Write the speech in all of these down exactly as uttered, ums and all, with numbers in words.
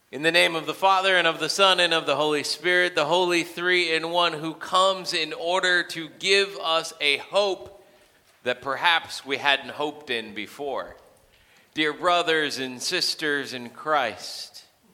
In the name of the Father, and of the Son, and of the Holy Spirit, the Holy Three in One, who comes in order to give us a hope that perhaps we hadn't hoped in before. Dear brothers and sisters in Christ.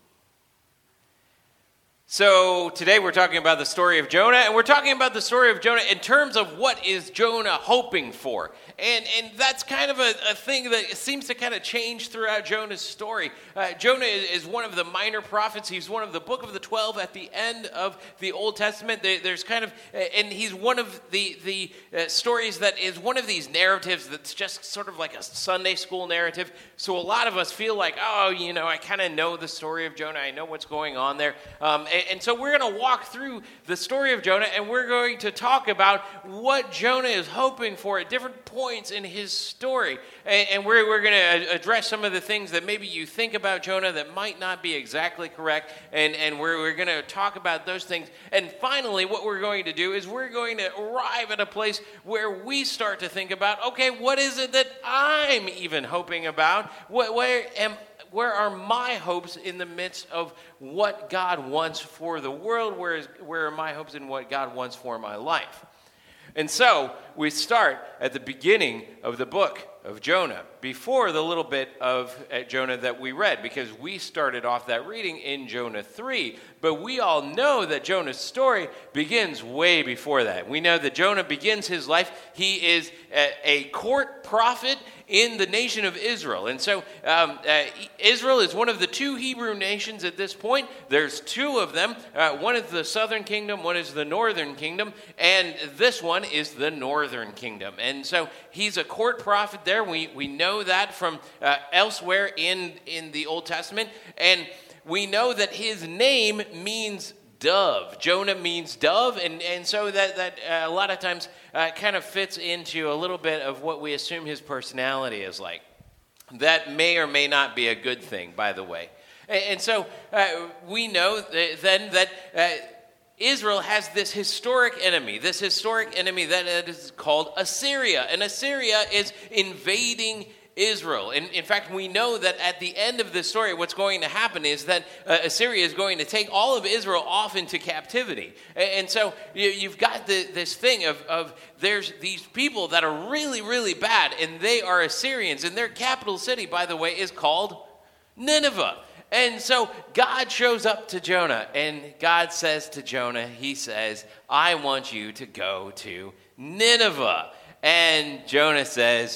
So today we're talking about the story of Jonah, and we're talking about the story of Jonah in terms of what is Jonah hoping for. And and that's kind of a, a thing that seems to kind of change throughout Jonah's story. Uh, Jonah is, is one of the minor prophets. He's one of the book of the twelve at the end of the Old Testament. There, there's kind of, and he's one of the, the uh, stories that is one of these narratives that's just sort of like a Sunday school narrative. So a lot of us feel like, oh, you know, I kind of know the story of Jonah. I know what's going on there. Um, and, and so we're going to walk through the story of Jonah, and we're going to talk about what Jonah is hoping for at different points in his story. And, and we're, we're going to address some of the things that maybe you think about Jonah that might not be exactly correct. And, and we're, we're going to talk about those things. And finally, what we're going to do is we're going to arrive at a place where we start to think about, okay, what is it that I'm even hoping about? What, where am Where are my hopes in the midst of what God wants for the world? Where, is, where are my hopes in what God wants for my life? And so we start at the beginning of the book of Jonah, before the little bit of uh, Jonah that we read, because we started off that reading in Jonah three. But we all know that Jonah's story begins way before that. We know that Jonah begins his life. He is a, a court prophet in the nation of Israel. And so um, uh, Israel is one of the two Hebrew nations at this point. There's two of them. Uh, one is the southern kingdom, one is the northern kingdom, and this one is the northern kingdom. And so he's a court prophet there. We we know that from uh, elsewhere in, in the Old Testament. And we know that his name means dove. Jonah means dove, and, and so that, that uh, a lot of times uh, kind of fits into a little bit of what we assume his personality is like. That may or may not be a good thing, by the way. And, and so uh, we know th- then that uh, Israel has this historic enemy, this historic enemy that is called Assyria. And Assyria is invading Israel. And in fact, we know that at the end of this story, what's going to happen is that uh, Assyria is going to take all of Israel off into captivity. And, and so you, you've got the, this thing of, of there's these people that are really, really bad, and they are Assyrians. And their capital city, by the way, is called Nineveh. And so God shows up to Jonah, and God says to Jonah, he says, I want you to go to Nineveh. And Jonah says,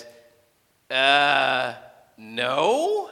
uh, no.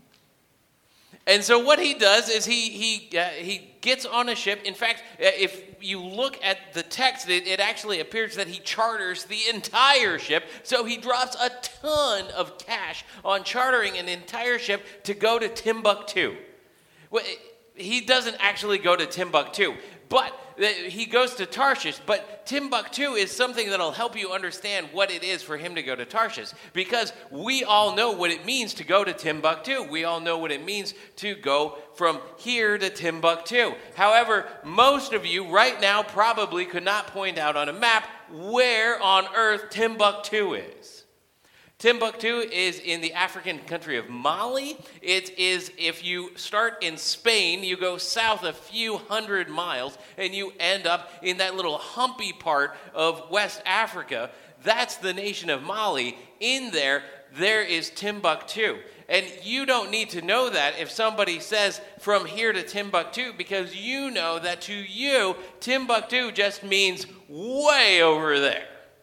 And so what he does is he he uh, he gets on a ship. In fact, if you look at the text, it, it actually appears that he charters the entire ship. So he drops a ton of cash on chartering an entire ship to go to Timbuktu. Well, he doesn't actually go to Timbuktu, but he goes to Tarshish. But Timbuktu is something that'll help you understand what it is for him to go to Tarshish, because we all know what it means to go to Timbuktu. We all know what it means to go from here to Timbuktu. However, most of you right now probably could not point out on a map where on earth Timbuktu is. Timbuktu is in the African country of Mali. It is, if you start in Spain, you go south a few hundred miles, and you end up in that little humpy part of West Africa. That's the nation of Mali. In there, there is Timbuktu. And you don't need to know that if somebody says from here to Timbuktu, because you know that to you, Timbuktu just means way over there.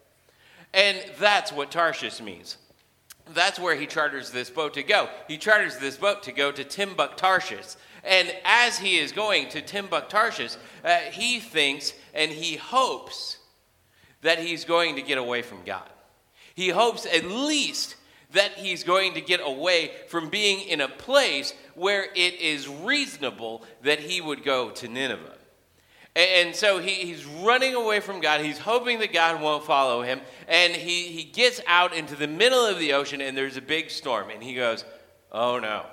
And that's what Tarshish means. That's where he charters this boat to go. He charters this boat to go to Timbuk-Tarshish. And as he is going to Timbuk-Tarshish, uh, he thinks and he hopes that he's going to get away from God. He hopes at least that he's going to get away from being in a place where it is reasonable that he would go to Nineveh. And so he, he's running away from God. He's hoping that God won't follow him. And he, he gets out into the middle of the ocean, and there's a big storm. And he goes, oh no,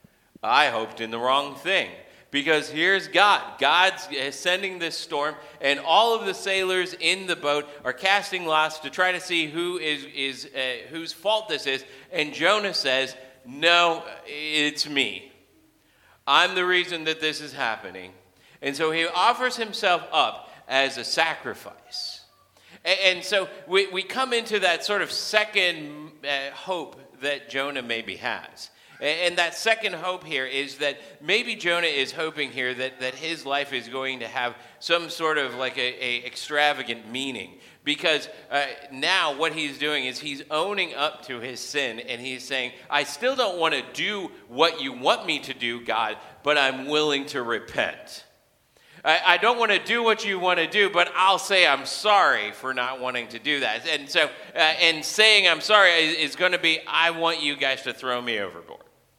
I hoped in the wrong thing. Because here's God. God's sending this storm, and all of the sailors in the boat are casting lots to try to see who is, is uh, whose fault this is. And Jonah says, no, it's me. I'm the reason that this is happening. And so he offers himself up as a sacrifice. And, and so we, we come into that sort of second uh, hope that Jonah maybe has. And that second hope here is that maybe Jonah is hoping here that, that his life is going to have some sort of like a, a extravagant meaning. Because uh, now what he's doing is he's owning up to his sin, and he's saying, I still don't want to do what you want me to do, God, but I'm willing to repent. I, I don't want to do what you want to do, but I'll say I'm sorry for not wanting to do that. And so, uh, and saying I'm sorry is, is going to be, I want you guys to throw me overboard.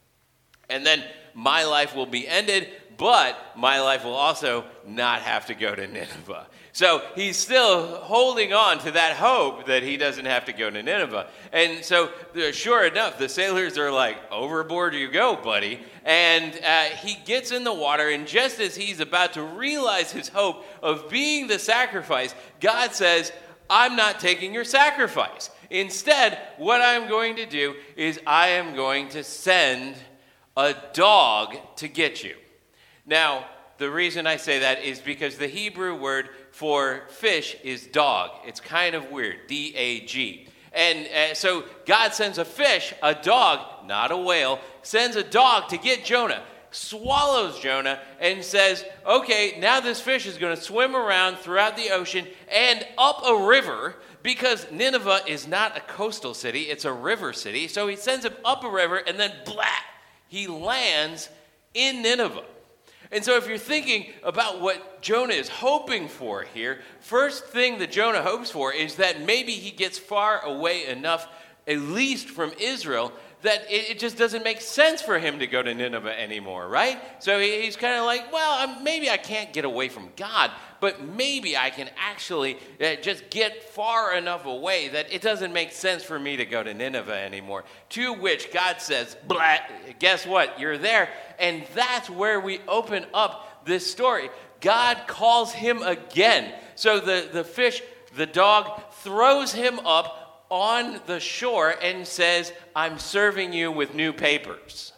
And then my life will be ended, but my life will also not have to go to Nineveh. So he's still holding on to that hope that he doesn't have to go to Nineveh. And so sure enough, the sailors are like, overboard you go, buddy. And uh, he gets in the water, and just as he's about to realize his hope of being the sacrifice, God says, I'm not taking your sacrifice. Instead, what I'm going to do is I am going to send a dog to get you. Now, the reason I say that is because the Hebrew word for fish is dog. It's kind of weird, D A G. And uh, so God sends a fish, a dog, not a whale, sends a dog to get Jonah, swallows Jonah, and says, okay, now this fish is going to swim around throughout the ocean and up a river, because Nineveh is not a coastal city, it's a river city. So he sends him up a river, and then blah, he lands in Nineveh. And so if you're thinking about what Jonah is hoping for here, first thing that Jonah hopes for is that maybe he gets far away enough, at least from Israel, that it, it just doesn't make sense for him to go to Nineveh anymore, right? So he, he's kind of like, well, um, maybe I can't get away from God, but maybe I can actually uh, just get far enough away that it doesn't make sense for me to go to Nineveh anymore. To which God says, blah, guess what? You're there. And that's where we open up this story. God calls him again. So the, the fish, the dog, throws him up on the shore and says, I'm serving you with new papers.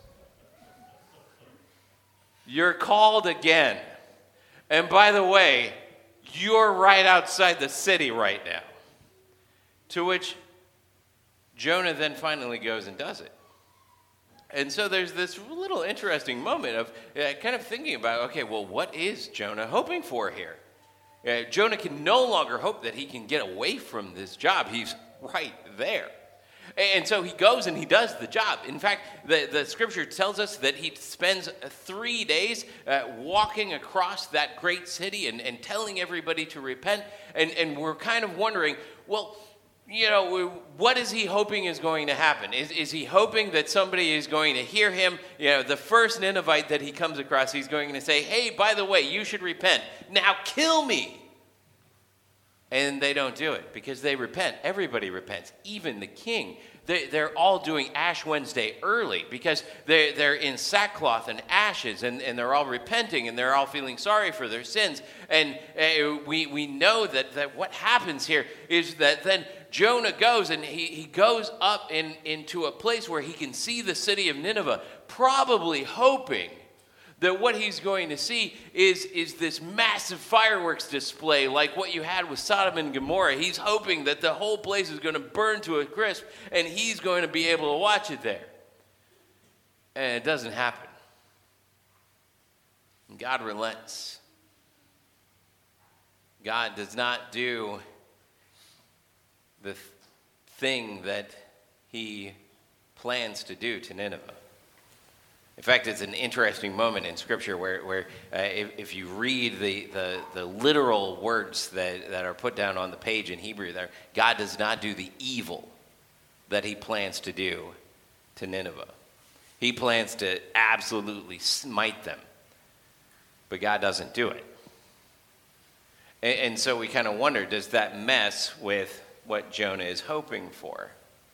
You're called again. And by the way, you're right outside the city right now. To which Jonah then finally goes and does it. And so there's this little interesting moment of uh, kind of thinking about, okay, well, what is Jonah hoping for here? Uh, Jonah can no longer hope that he can get away from this job. He's right there. And so he goes and he does the job. In fact, the, the scripture tells us that he spends three days uh, walking across that great city and, and telling everybody to repent. And, and we're kind of wondering, well, you know, what is he hoping is going to happen? Is, is he hoping that somebody is going to hear him? You know, the first Ninevite that he comes across, he's going to say, hey, by the way, you should repent. Now kill me. And they don't do it because they repent. Everybody repents, even the king. They, they're all doing Ash Wednesday early because they're, they're in sackcloth and ashes, and, and they're all repenting, and they're all feeling sorry for their sins. And uh, we, we know that, that what happens here is that then Jonah goes, and he, he goes up in, into a place where he can see the city of Nineveh, probably hoping that what he's going to see is, is this massive fireworks display like what you had with Sodom and Gomorrah. He's hoping that the whole place is going to burn to a crisp, and he's going to be able to watch it there. And it doesn't happen. And God relents. God does not do the thing that he plans to do to Nineveh. In fact, it's an interesting moment in Scripture where, where uh, if, if you read the, the, the literal words that, that are put down on the page in Hebrew there, God does not do the evil that he plans to do to Nineveh. He plans to absolutely smite them, but God doesn't do it. And, and so we kind of wonder, does that mess with what Jonah is hoping for?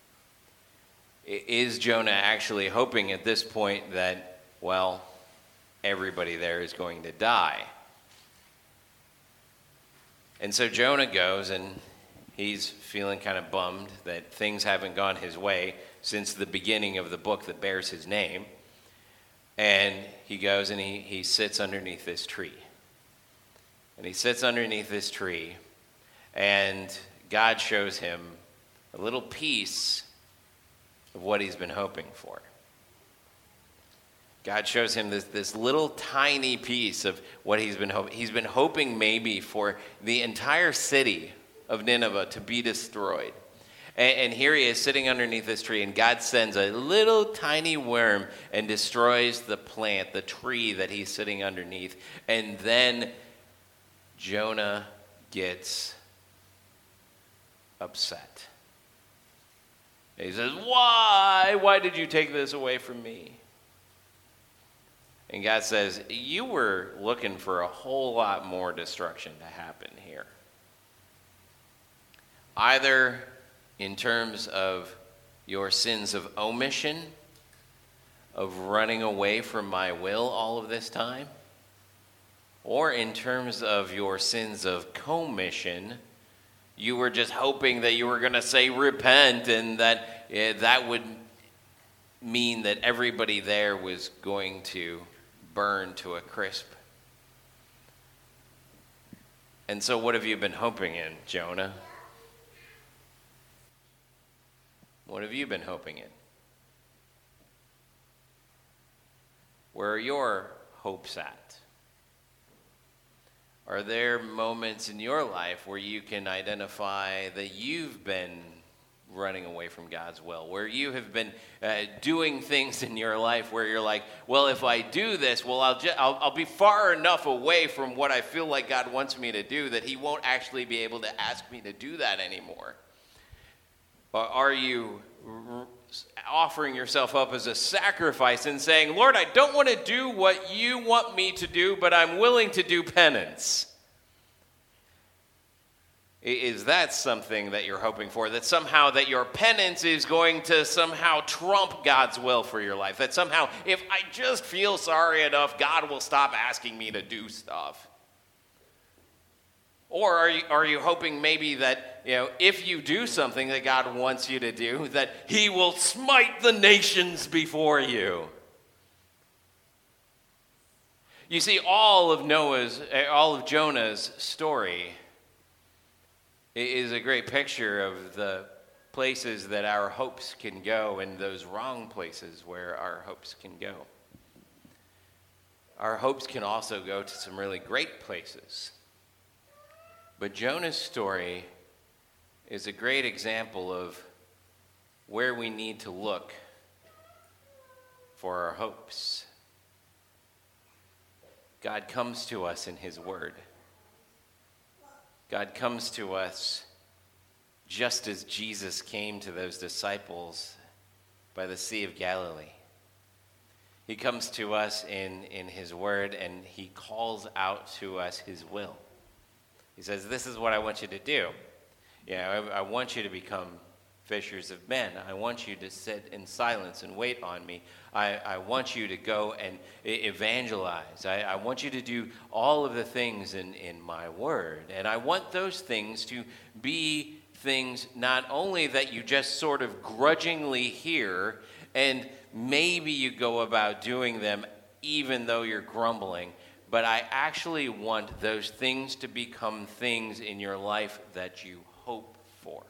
Is Jonah actually hoping at this point that, well, everybody there is going to die? And so Jonah goes, and he's feeling kind of bummed that things haven't gone his way since the beginning of the book that bears his name. And he goes and he, he sits underneath this tree. And he sits underneath this tree, and God shows him a little piece of what he's been hoping for. God shows him this, this little tiny piece of what he's been hoping. He's been hoping maybe for the entire city of Nineveh to be destroyed. And, and here he is sitting underneath this tree, and God sends a little tiny worm and destroys the plant, the tree that he's sitting underneath. And then Jonah gets upset. He says, why? Why did you take this away from me? And God says, you were looking for a whole lot more destruction to happen here. Either in terms of your sins of omission, of running away from my will all of this time, or in terms of your sins of commission, you were just hoping that you were going to say repent, and that eh, that would mean that everybody there was going to burn to a crisp. And so what have you been hoping in, Jonah? What have you been hoping in? Where are your hopes at? Are there moments in your life where you can identify that you've been running away from God's will, where you have been uh, doing things in your life where you're like, well, if I do this, well, I'll, ju- I'll, I'll be far enough away from what I feel like God wants me to do that he won't actually be able to ask me to do that anymore? Or are you r- offering yourself up as a sacrifice and saying, Lord, I don't want to do what you want me to do, but I'm willing to do penance? Is that something that you're hoping for? That somehow that your penance is going to somehow trump God's will for your life? That somehow, if I just feel sorry enough, God will stop asking me to do stuff? Or are you, are you hoping maybe that, you know, if you do something that God wants you to do, that he will smite the nations before you? You see, all of Noah's, all of Jonah's story is a great picture of the places that our hopes can go and those wrong places where our hopes can go. Our hopes can also go to some really great places. But Jonah's story is a great example of where we need to look for our hopes. God comes to us in his word. God comes to us just as Jesus came to those disciples by the Sea of Galilee. He comes to us in, in his word, and he calls out to us his will. He says, this is what I want you to do. You know, I, I want you to become fishers of men. I want you to sit in silence and wait on me. I, I want you to go and evangelize. I, I want you to do all of the things in, in my word. And I want those things to be things not only that you just sort of grudgingly hear, and maybe you go about doing them even though you're grumbling, but I actually want those things to become things in your life that you hope for.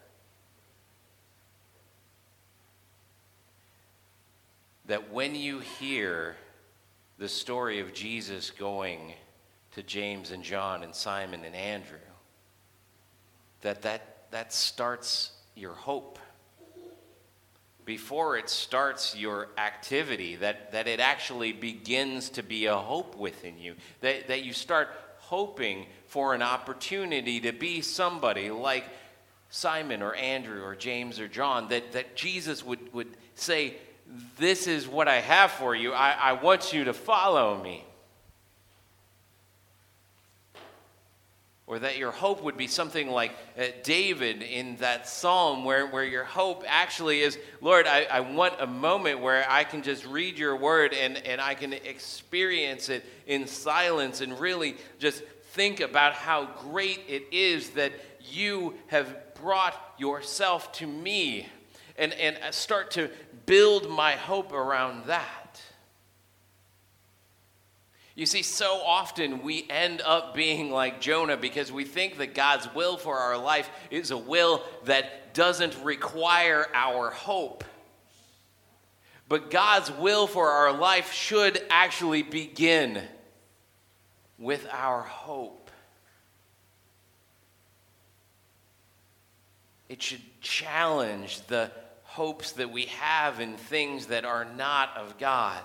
That when you hear the story of Jesus going to James and John and Simon and Andrew, that that, that starts your hope. Before it starts your activity, that, that it actually begins to be a hope within you. That, that you start hoping for an opportunity to be somebody like Simon or Andrew or James or John, that, that Jesus would, would say, this is what I have for you. I, I want you to follow me. Or that your hope would be something like uh, David in that psalm where, where your hope actually is, Lord, I, I want a moment where I can just read your word and, and I can experience it in silence and really just think about how great it is that you have brought yourself to me, and, and start to build my hope around that. You see, so often we end up being like Jonah because we think that God's will for our life is a will that doesn't require our hope. But God's will for our life should actually begin with our hope. It should challenge the hopes that we have in things that are not of God.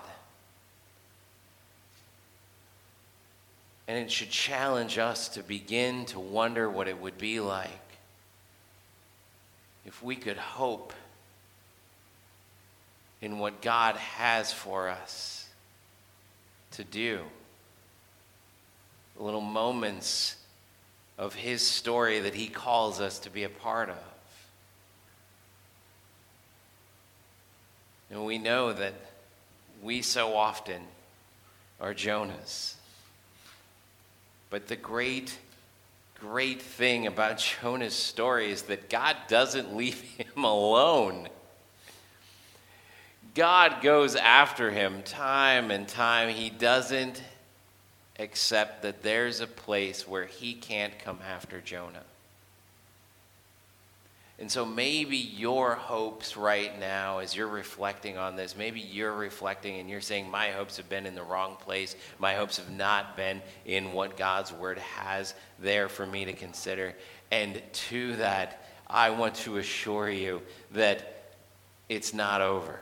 And it should challenge us to begin to wonder what it would be like if we could hope in what God has for us to do. Little moments of his story that he calls us to be a part of. And we know that we so often are Jonahs. But the great, great thing about Jonah's story is that God doesn't leave him alone. God goes after him time and time. He doesn't accept that there's a place where he can't come after Jonah. And so maybe your hopes right now, as you're reflecting on this, maybe you're reflecting and you're saying, my hopes have been in the wrong place. My hopes have not been in what God's word has there for me to consider. And to that, I want to assure you that it's not over.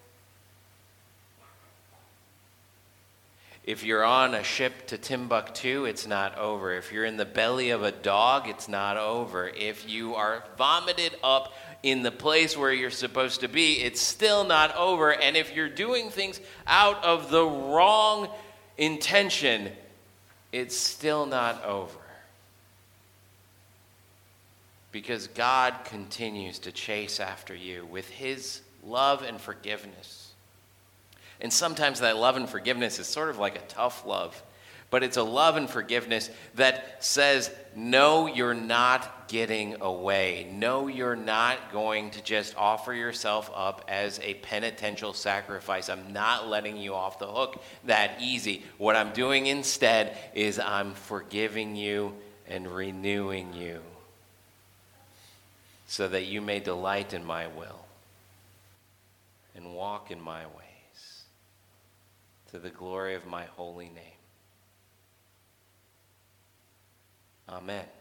If you're on a ship to Timbuktu, it's not over. If you're in the belly of a dog, it's not over. If you are vomited up in the place where you're supposed to be, it's still not over. And if you're doing things out of the wrong intention, it's still not over. Because God continues to chase after you with his love and forgiveness. And sometimes that love and forgiveness is sort of like a tough love. But it's a love and forgiveness that says, no, you're not getting away. No, you're not going to just offer yourself up as a penitential sacrifice. I'm not letting you off the hook that easy. What I'm doing instead is I'm forgiving you and renewing you so that you may delight in my will and walk in my way, to the glory of my holy name. Amen.